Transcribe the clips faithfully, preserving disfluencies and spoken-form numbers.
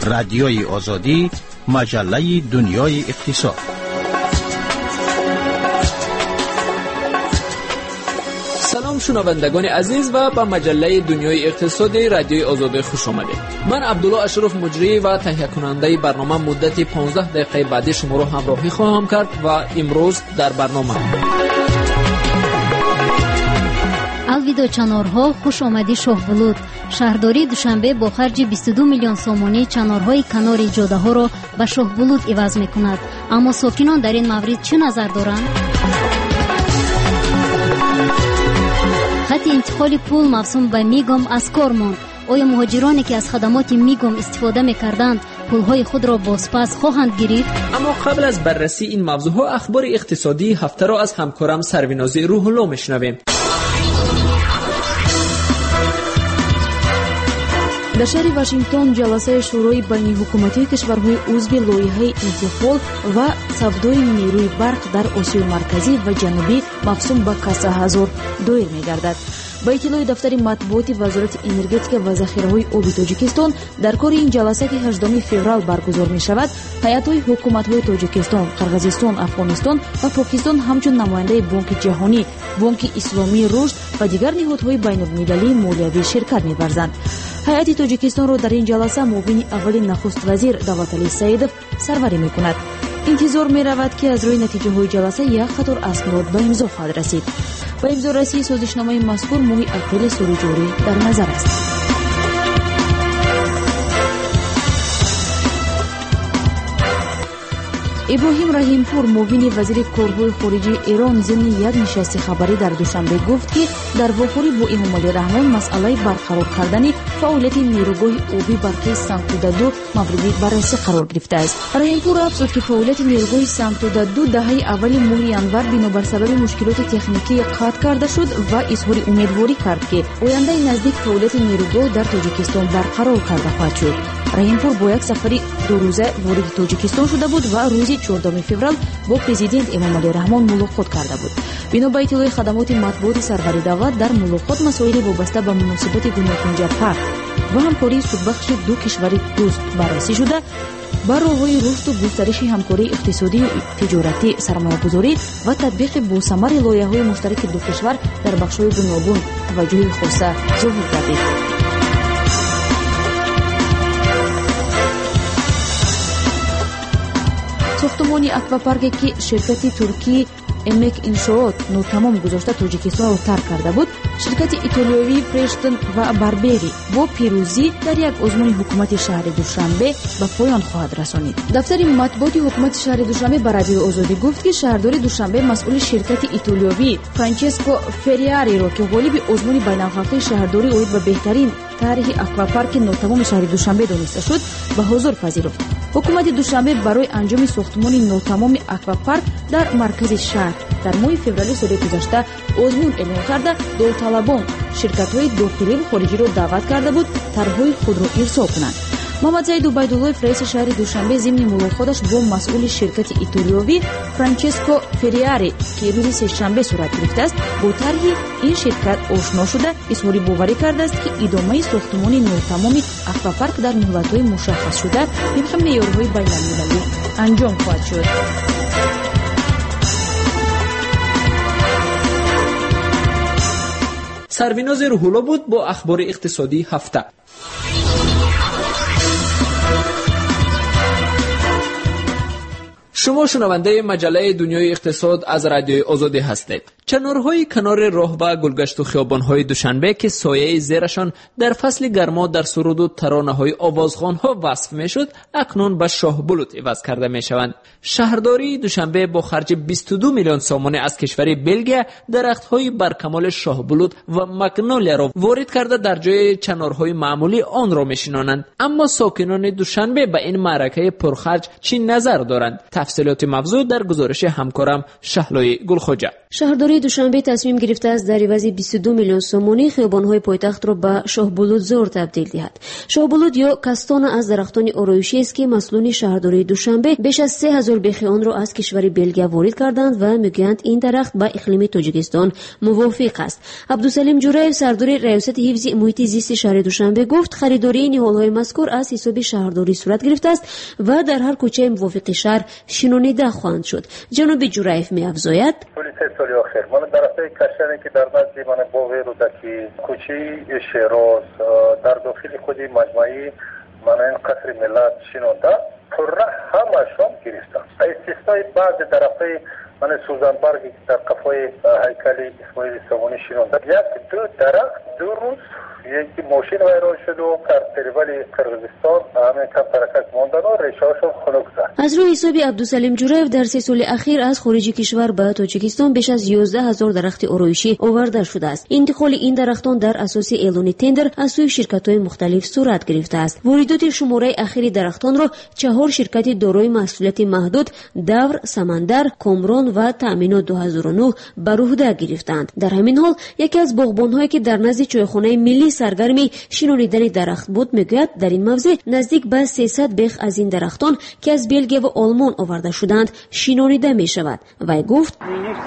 رادیوی آزادی، مجله دنیای اقتصاد. سلام شنوندگان عزیز و به مجله دنیای اقتصادی رادیوی آزادی خوش آمدید. من عبدالله اشرف مجری و تهیه کننده برنامه مدت پانزده دقیقه بعدی شما را همراهی خواهم کرد و امروز در برنامه الویدا چنارها خوش آمدی شاهبلود. شهرداری دوشنبه با خرج بیست و دو میلیون سومانی چنارهای کنار جاده ها را به شاهبلود عوض می کند. اما ساکنان در این مورد چه نظر دارند؟ خط انتقال پول موسوم به میگم از کار ماند. آیا مهاجرانی که از خدمات میگم استفاده می‌کردند پولهای خود را بازپس خواهند گرفت؟ اما قبل از بررسی این موضوعها اخبار اقتصادی هفته را از همکارم سرویناز روح الله میشنویم. در شهر واشنگتن جلسه شورای بین حکومتی کشورهای عضو لایحه انتقال و سودای نیروی برق در آسیای مرکزی و جنوبی مقسوم به کسه هزار دایر می‌گردد. با اطلاع دفتر مطبوعات وزارت انرژتیک و ذخیره‌های آبی تاجیکستان در کار این جلسه که هجدهم فوریه برگزار می‌شود، هیئت‌های حکومت‌های تاجیکستان، قرقیزستان، افغانستان و پاکستان همچون نماینده بانک جهانی، بانک اسلامی رشد و دیگر نهادهای بین‌المللی مالیوی شرکت می‌ورزند. هیئت تاجیکستان را در این جلسه معاون اول نخست وزیر دولتعلی سیدов سروری می‌کند. انتظار می‌رود که از روی نتیجه‌های جلسه یک قطار اسناد به امضا خواهد رسید. با امضا رسی سازشنامه مذکور ماه اپریل سال جاری در نظر است. ابراهیم رحیمپور معاون وزیر کارهای خارجه ایران ضمن یک نشست خبری در دوشنبه گفت که در واخوری با امامعلی رحمان مسئله برقرار کردن فعالیت نیروگاه آبی برقی سنگتودادو مورد بررسی قرار گرفته است. رحیمپور افزود که فعالیت نیروگاه سنگتودادو دهه اول ماه ینور بنابر سبب مشکلات تکنیکی قطع کرده شد و اظهار امیدواری کرد که آینده نزدیک فعالیت نیروگاه در تاجیکستان برقرار کرده خواهد شد. رحیمپور با یک سفری دو روزه وارد تاجیکستان شده بود و روز چهاردهم فوریه با پرزیدنت امامعلی رحمان ملاقات کرده بود. بنا به اطلاع خدمات مطبوعات سروری دولت در ملاقات مسائل وابسته به مناسبات گوناگون جبهه و همکاری سودبخش دو کشور دوست بررسی شده. بر راه‌های رشد و گسترش همکاری اقتصادی و تجارتی، سرمایه‌گذاری و تطبیق با ثمر لایحه‌های مشترک دو کشور در بخش‌های گوناگون توجه خاصه ظاهر گردید. ساختمان اکواپارکی که شرکت ترکی امک انشاءات نوتمام گذاشته تاجیکستان را ترک کرده بود، شرکت ایتالیایی پرشتن و بربری با پیروزی در یک آزمون حکومت شهر دوشنبه به پایان خواهد رسانید. دفتر مطبوعات حکومت شهر دوشنبه به رادیو آزادی گفت که شهردار دوشنبه مسئول شرکت ایتالیایی فرانچسکو فریاری را که غالب آزمون بین‌المللی شهرداری اوید به بهترین طرح اکواپارک نوتمام شهر دوشنبه دانسته شد به حضور پذیرفت. حکومت دوشنبه برای انجام ساختمان نوتمام اکواپارک در مرکز شهر در ماه فوریه سال گذشته آزمون اعلام کرده داوطلبان شرکت‌های داخلی و خارجی را دعوت کرده بود طرح‌های خود را ارسال کنند. محمد زید عبیدالله رئیس شهر دوشنبه ضمن ملاقاتش با مسئول شرکت ایتالیایی فرانچسکو فریاری که روز سه‌شنبه صورت گرفته است با طرح این شرکت آشنا شده اظهار باوری کرده است که ادامه ساختمان نوتمام اکواپارک در مهلت‌های مشخص شده طبق معیارهای بین‌المللی انجام خواهد شد. سرویناز روح الله بود با اخبار اقتصادی هفته. شما شنونده مجله دنیای اقتصاد از رادیوی آزادی هستید. چنارهای کنار راه و گلگشت و خیابان‌های دوشنبه که سایه زیرشان در فصل گرما در سرود و ترانه‌های آوازخوان‌ها وصف می‌شد، اکنون به شاهبلوط عوض کرده می‌شوند. شهرداری دوشنبه با خرج بیست و دو میلیون سومانی از کشور بلژیم درخت‌های برکمال شاهبلوط و مگنولیا را وارد کرده در جای چنارهای معمولی آن را می‌شناسند. اما ساکنان دوشنبه به این معرکه پرخرج چی نظر دارند؟ تفسیر تفصیلات موضوع در گزارش همکارم شهلای گلخوجه. شهرداری دوشنبه تصمیم گرفته است در عوض بیست و دو میلیون سومانی خیابان‌های پایتخت را به شاهبلود زور تبدیل دهد. شاهبلود یا کاستان از درختان آرایشی است که مسئولین شهرداری دوشنبه بیش از سه هزار بیخی آن را از کشور بلژیک وارد کردند و میگویند این درخت با اقلیم تاجیکستان موافق است. عبدالسلیم جورایف سردار ریاست حفظ محیط زیست شهر دوشنبه گفت خریداری نهال‌های مذکور از حساب شهرداری صورت گرفته است و در هر کوچه موافق شهر شنونیده خواهند شد. جناب جورایف می‌افزاید سالی آخر من در راسته کشانی که در نزد من باوی رو دکی کوچی شیراز در داخل خودی مجموعی من این قصر ملت شنونده پره همشون گرفتن. استثنای بعض طرفای من سوزنبرگ در قفای هیکلی اسماعیل سامونی شنونده یک دو درخت دو روز یکی ماشین ویران شد و در تریوال قرغیزستان همین کم ترکت موندن و ریشه‌هاشون خنک زد. از روی حساب عبدالسلیم جورایف در سه سال اخیر از خارج کشور به تاجیکستان بیش از یازده هزار درخت آرایشی آورده شده است. انتقال این درختان در اساس اعلان تندر از سوی شرکت‌های مختلف صورت گرفته است. واردات شماره اخیر درختان را چهار شرکت دارای مسئولیت محدود دور، سمندر، کامران و تامینات دو هزار و نه بر عهده گرفتند. در همین حال یکی از باغبان‌هایی که در نزد چایخانه ملی سرگرمی شنوریدن درخت بود میگوید در این موضع نزدیک به سیصد بیخ از این درختان که از بلژیک و آلمان آورده شدند شنوریده می شود. وی گفت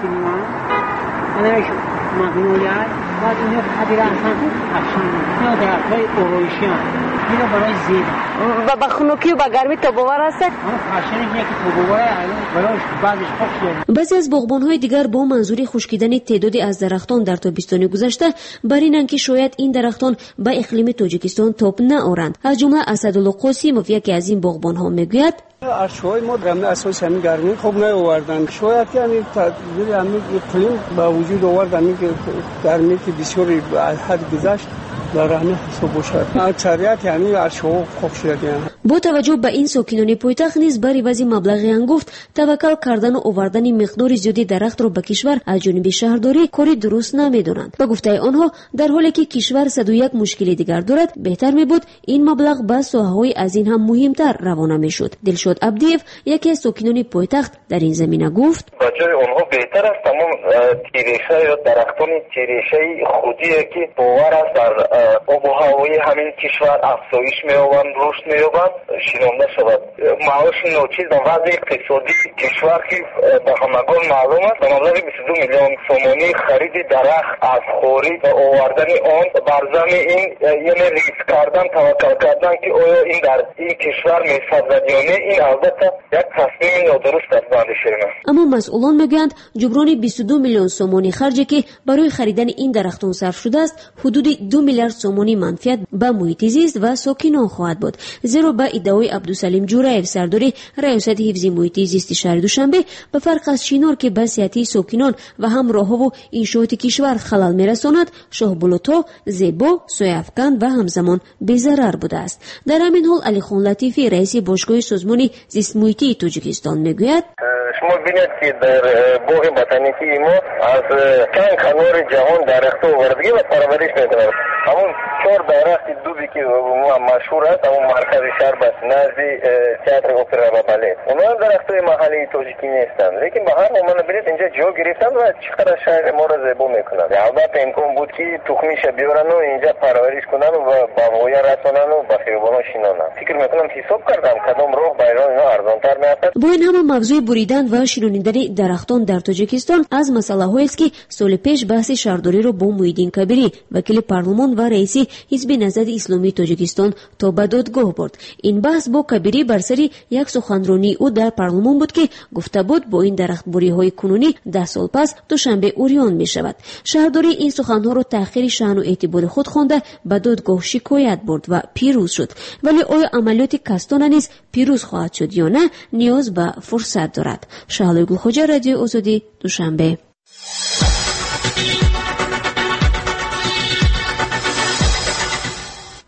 مغنویت و اینو خدیر اصلا افشان اینو درختای اورویشیان اینو برای زیده و با خنوکی و با گرمی تابوار هست اما خشنی اینه که تابوار برایش بعضش خشک. بعضی از باغبان‌های دیگر با منظور خشکیدن تعدادی از درختان در تابستان گذشته بر اینند که شاید این درختان با اقلیم تاجیکستان تاب نآورند. از جمله اسدالله قاسموف یکی از این باغبان‌ها میگوید ارشهای ما در اساس همین گرمی خوب نیاوردن. شاید که همین تدبیر همین اقلیم با وجود آوردن که گرمی که بسیاری از حد گذشت در همین حساب باشد. اکثریت یعنی ارشها خوب شدن. با توجه به این ساکنان پایتخت نیز بر عوض مبلغ انگفت توکل کردن و آوردن مقدار زیادی درخت را به کشور از جانب شهرداری کاری درست نمی‌دانند. با گفته آنها در حالی که کشور صد و یک مشکل دیگر دارد بهتر می‌بود این مبلغ به ساحه‌های از این هم مهمتر روانه می‌شد. دلشاد عبدیف یکی از ساکنان پایتخت در این زمینه گفت با جای آنها بهتر است تمام تیریشه یا درختان تیریشه خودی که باور است در آب و هوای همین کشور افزایش می‌یابند رشد می‌یابند شنونده شود. معاش نوچیز و وضع اقتصادی کشور که به همگان معلوم است به مبلغ بیست و دو میلیون سومانی خرید درخت از خوری و آوردن آن بر زمین این یعنی ریسک کردن توکل کردن که آیا این در این کشور می‌سازد یا نه این البته یک تصمیم نادرست است بنده شیرین. اما مسئولان میگویند جبران بیست و دو میلیون سومانی خرجی که برای خریدن این درختان صرف شده است حدود دو میلیارد سومانی منفعت به محیط زیست و ساکنان خواهد بود. زیرا به ادعای عبدالسلیم جورایف سردار ریاست حفظ محیط زیست شهر دوشنبه به فرق از شینار که به صحت ساکنان و همراهها و انشاءات کشور خلل میرساند شاهبلودها زیبا، سویافکن و همزمان بی‌ضرر بوده است. در همین حال علی خان لطیفی رئیس باشگاه سازمان زیست محیطی تاجیکستان میگوید شما ببینید که در باغ بوتانیکی ما از چند کنار جهان درخت آوردگی و پرورش میکنند. همون چهار درخت دوبی که مشهور است همون مرکز شهر بس نزد تئاتر اپرا و بالت اونها درختای محلی تاجیکی نیستند لیکن به هر موقع برید اینجا جا گرفتن و چقدر شهر ما را زیبا میکنند. البته امکان بود که تخمیش بیارن و اینجا پرورش کنن و به وایه رسانن و به خیابانا شینانن. فکر میکنم حساب کردم کدام راه برای اینا ارزانتر میاد. با این همه موضوع بریدن و شنونیدن درختان در تاجیکستان از مسئله‌هایی است که سال پیش بحث شهرداری را با محیدین کبیری وکیل پارلمان و رئیس حزب نهضت اسلامی تاجیکستان تا به دادگاه برد. این بحث با کبیری بر سر یک سخنرانی او در پارلمان بود که گفته بود با این درختبری‌های کنونی ده سال پس دوشنبه اوریان می شود. شهرداری این سخنها را تأخیر شأن و اعتبار خود خوانده به دادگاه شکایت برد و پیروز شد. ولی آیا عملیات کاستان نیز پیروز خواهد شد یا نه نیاز به فرصت دارد. شهلای گلخوجه، رادیو آزادی، دوشنبه.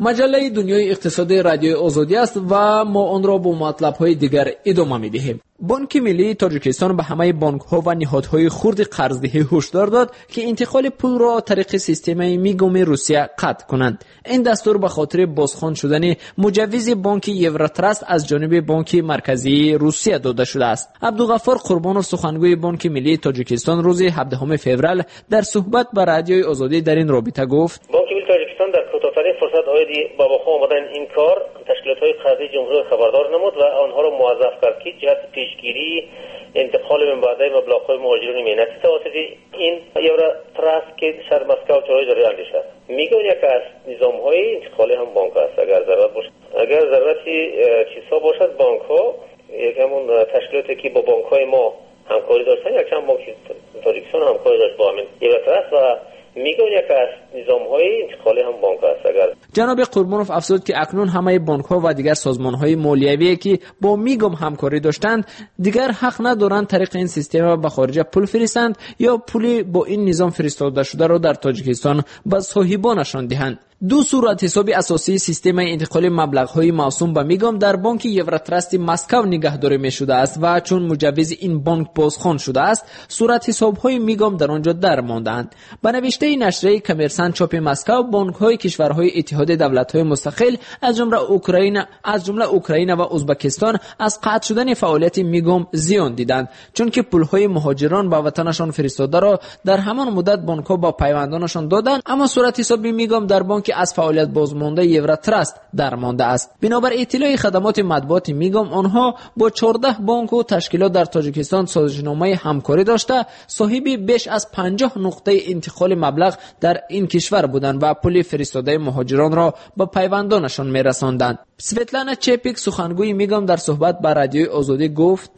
مجله دنیای اقتصادی رادیوی آزادی است و ما آن را با مطلب‌های دیگر ادامه می‌دهیم. بانک ملی تاجیکستان به همه بانک‌ها و نهادهای خرد قرضدهی هشدار داد که انتقال پول را طریق سیستم میگوم روسیه قطع کنند. این دستور به خاطر بازخوان شدن مجوز بانک یوروتراست از جانب بانک مرکزی روسیه داده شده است. عبدالغفار قربانوف سخنگوی بانک ملی تاجیکستان روز هفدهم فوریه در صحبت با رادیوی آزادی در این رابطه گفت: بانک ملی تاجیکستان در کوتاه‌ترین فرصت آیدی با واقع آمدن این کار تشکیلات‌های قرضی جمهوری خبردار نمود و آنها را موظف کرد که جهت پیشگیری انتقال من بعدی مبلغ‌های مهاجران مینتی توسط این یوروتراست که شهر مسکو چهارراه جاری اندیش است میگه یک از نظام‌های انتقالی هم بانک است. اگر ضرورت باشد اگر ضرورتی چیزها باشد بانک‌ها یک همون تشکیلاتی که با بانک‌های ما همکاری داشتن یک چند بانک تاجیکستان همکاری داشت با همین یوروتراست و میگه یک از نظام‌های انتقالی هم بانک است. اگر جناب قربانوف افزود که اکنون همه بانک‌ها و دیگر سازمان‌های مالیوی که با میگم همکاری داشتند دیگر حق ندارند طریق این سیستم به خارج پول فرستند یا پولی با این نظام فرستاده شده را در تاجیکستان به صاحبانشان دهند. دو صورت حساب اساسی سیستم انتقال مبلغ‌های موسوم به میگم در بانک یوروتراست مسکو نگهداری می‌شده است و چون مجوز این بانک بازخوان شده است صورت حساب‌های میگم در آنجا درمانده‌اند. به نوشته نشریه کمرسانت چاپ مسکو بانک‌های کشورهای اتحاد دولت‌های مستقل از جمله اوکراین از جمله اوکراین و ازبکستان از قطع شدن فعالیت میگم زیان دیدند چون که پول‌های مهاجران به وطنشان فرستاده را در همان مدت بانک‌ها با پیوندانشان دادند، اما صورت حساب میگم در بانک از فعالیت بازمانده یوروتراست درمانده است. بنابر اطلاع خدمات مطبوعات میگم آنها با چهارده بانک و تشکیلات در تاجیکستان سازشنامه همکاری داشته صاحب بیش از پنجاه نقطه انتقال مبلغ در این کشور بودند و پول فرستاده مهاجران را به پیوندانشان میرساندند. سویتلانا چپیک سخنگوی میگم در صحبت با رادیوی آزادی گفت: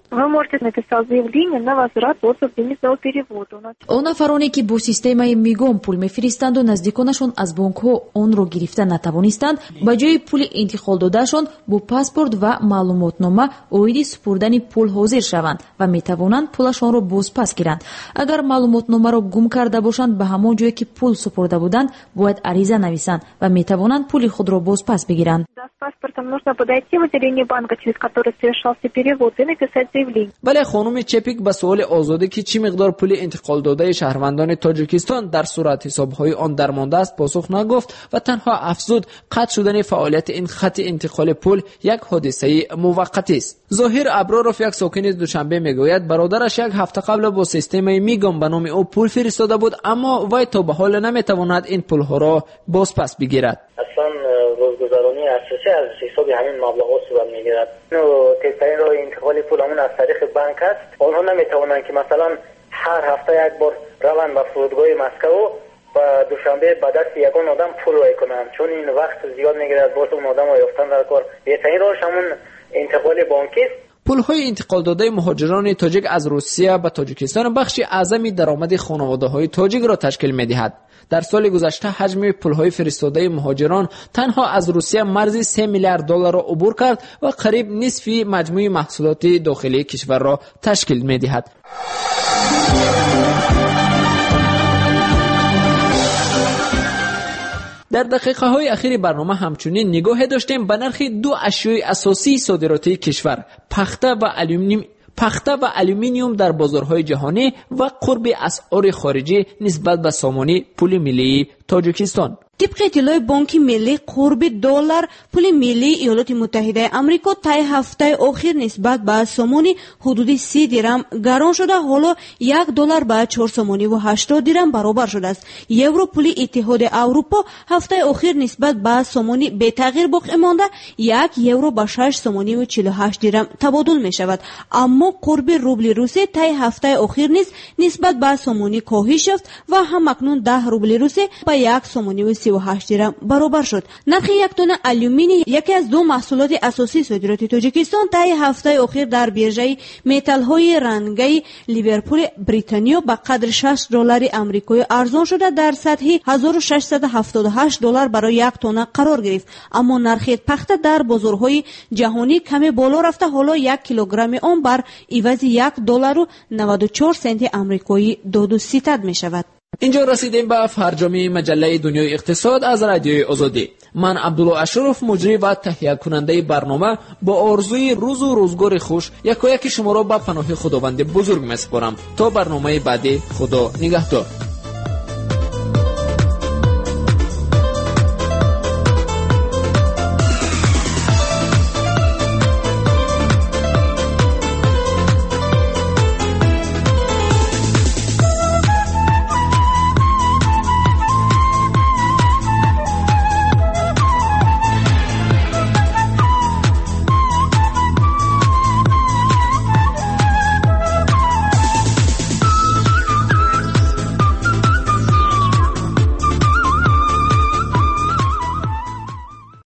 онафароне ки бо системаи мигом пул мефиристанду наздиконашон аз бонкҳо онро гирифта натавонистанд ба ҷои пули интиқолдодашон бо паспорт ва маълумотнома оиди супурдани пул ҳозир шаванд ва метавонанд пулашонро бозпас гиранд. агар маълумотномаро гум карда бошанд ба ҳамон ҷое ки пул супурда буданд бояд ариза нависанд ва метавонанд пули худро бозпас бигиранд. بله خانم چپیک به سوال آزادی که چی مقدار پول انتقال داده شهروندان تاجیکستان در صورت حساب‌های آن درمانده است پاسخ نگفت و تنها افزود قطع شدن فعالیت این خط انتقال پول یک حادثه موقتی است. ظاهر ابرارов یک ساکن دوشنبه میگوید برادرش یک هفته قبل با سیستم میگم به نام او پول فرستاده بود اما وی تا به حال نمیتواند این پول‌ها را بازپس بگیرد. اصلا روزگذرانی اساسی از حساب همین مبلغات صورت میگیرد. تیزترین راه انتقال پول همون از طریق بانک است. آنها نمیتوانند که مثلا هر هفته یک بار روند به فرودگاه مسکو و دوشنبه به دست یگان آدم پول رای کنند چون این وقت زیاد میگیرد باز اون آدم را یافتن در کار. بهترین راهش همون انتقال بانکی است. پول‌های انتقال داده مهاجران تاجیک از روسیه به تاجیکستان بخشی اعظمی درآمد خانواده‌های تاجیک را تشکیل می‌دهد. در سال گذشته حجم پول‌های فرستاده مهاجران تنها از روسیه مرز سه میلیارد دلار را عبور کرد و قریب نصف مجموع محصولات داخلی کشور را تشکیل می‌دهد. در دقیقه های اخیر برنامه همچنین نگاه داشتیم به نرخ دو اشیاء اساسی صادراتی کشور، پخته و الومنیوم پخته و الومینیوم در بازارهای جهانی و قرب اسعار خارجی نسبت به سامانه پول ملی تاجیکستان. طبق اطلاع بانک ملی قرب دلار پول ملی ایالات متحده آمریکا طی هفته اخیر نسبت به سامانه حدود سی درم گران شده، حالا یک دلار به چهار سامانی و هشتاد درم برابر شده است. یورو پول اتحاد اروپا هفته اخیر نسبت به سامانه به تغییر باقی مانده، یک یورو به شش سامانی و چهل و هشت درم تبادل می شود. اما قرب روبل روسی طی هفته اخیر نیز نسبت به سامانه کاهش یافت و همکنون ده روبل روسی به یک سامانی و سی و هشت درم برابر شد. نرخ یک تن الومینی یکی از دو محصولات اساسی صادرات تاجیکستان طی هفته اخیر در بیرژه متال‌های رنگی لیورپول بریتانیا به قدر شش دلار آمریکایی ارزان شده در سطح هزار و ششصد و هفتاد و هشت دلار برای یک تن قرار گرفت. اما نرخ پخته در بازارهای جهانی کمی بالا رفته، حالا یک کیلوگرم آن بر عوض یک دلار و نود و چهار سنت آمریکایی داد و ستد می شود. اینجا رسیدیم به فرجام مجله دنیای اقتصاد از رادیوی آزادی. من عبدالله اشرف مجری و تهیه کننده برنامه با آرزوی روز و روزگار خوش یکایک شما را به پناه خداوند بزرگ میسپارم. تا برنامه بعدی، خدا نگهدار.